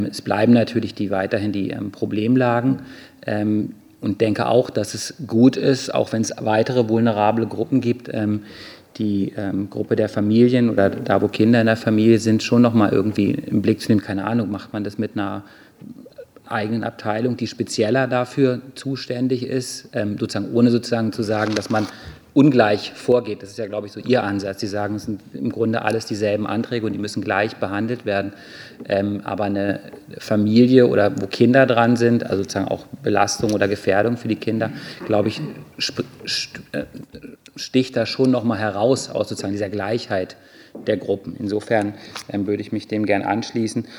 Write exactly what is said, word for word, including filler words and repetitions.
Es bleiben natürlich die weiterhin die ähm, Problemlagen ähm, und denke auch, dass es gut ist, auch wenn es weitere vulnerable Gruppen gibt, ähm, die ähm, Gruppe der Familien oder da, wo Kinder in der Familie sind, schon noch mal irgendwie im Blick zu nehmen. Keine Ahnung, macht man das mit einer eigenen Abteilung, die spezieller dafür zuständig ist, ähm, sozusagen ohne sozusagen zu sagen, dass man ungleich vorgeht. Das ist ja, glaube ich, so Ihr Ansatz. Sie sagen, es sind im Grunde alles dieselben Anträge und die müssen gleich behandelt werden. Ähm, aber eine Familie oder wo Kinder dran sind, also sozusagen auch Belastung oder Gefährdung für die Kinder, glaube ich, sticht da schon noch mal heraus aus sozusagen dieser Gleichheit der Gruppen. Insofern ähm, würde ich mich dem gern anschließen.